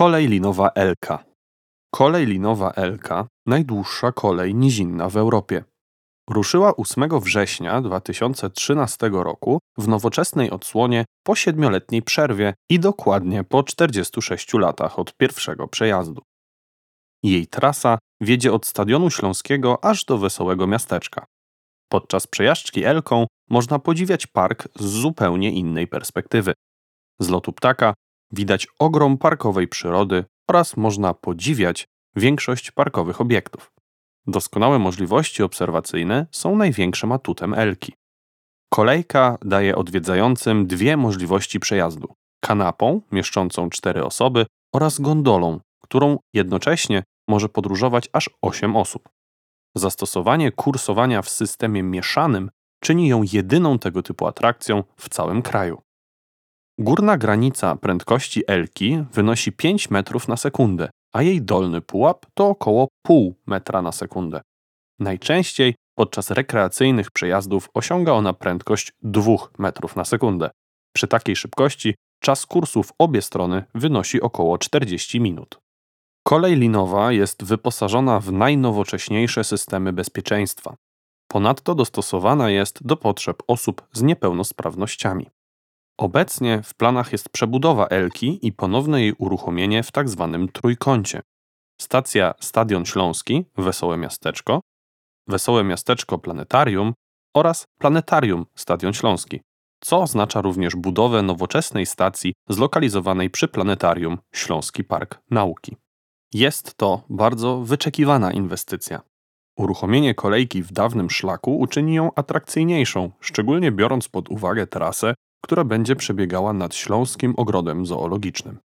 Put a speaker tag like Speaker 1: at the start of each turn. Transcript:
Speaker 1: Kolej linowa Elka. Kolej linowa Elka, najdłuższa kolej nizinna w Europie. Ruszyła 8 września 2013 roku w nowoczesnej odsłonie po 7-letniej przerwie i dokładnie po 46 latach od pierwszego przejazdu. Jej trasa wiedzie od Stadionu Śląskiego aż do Wesołego Miasteczka. Podczas przejażdżki Elką można podziwiać park z zupełnie innej perspektywy. Z lotu ptaka widać ogrom parkowej przyrody oraz można podziwiać większość parkowych obiektów. Doskonałe możliwości obserwacyjne są największym atutem Elki. Kolejka daje odwiedzającym dwie możliwości przejazdu: kanapą mieszczącą 4 osoby oraz gondolą, którą jednocześnie może podróżować aż 8 osób. Zastosowanie kursowania w systemie mieszanym czyni ją jedyną tego typu atrakcją w całym kraju. Górna granica prędkości Elki wynosi 5 metrów na sekundę, a jej dolny pułap to około pół metra na sekundę. Najczęściej podczas rekreacyjnych przejazdów osiąga ona prędkość 2 metrów na sekundę. Przy takiej szybkości czas kursu w obie strony wynosi około 40 minut. Kolej linowa jest wyposażona w najnowocześniejsze systemy bezpieczeństwa. Ponadto dostosowana jest do potrzeb osób z niepełnosprawnościami. Obecnie w planach jest przebudowa Elki i ponowne jej uruchomienie w tzw. trójkącie. Stacja Stadion Śląski, Wesołe Miasteczko Planetarium oraz Planetarium Stadion Śląski, co oznacza również budowę nowoczesnej stacji zlokalizowanej przy Planetarium Śląski Park Nauki. Jest to bardzo wyczekiwana inwestycja. Uruchomienie kolejki w dawnym szlaku uczyni ją atrakcyjniejszą, szczególnie biorąc pod uwagę trasę, która będzie przebiegała nad Śląskim Ogrodem Zoologicznym.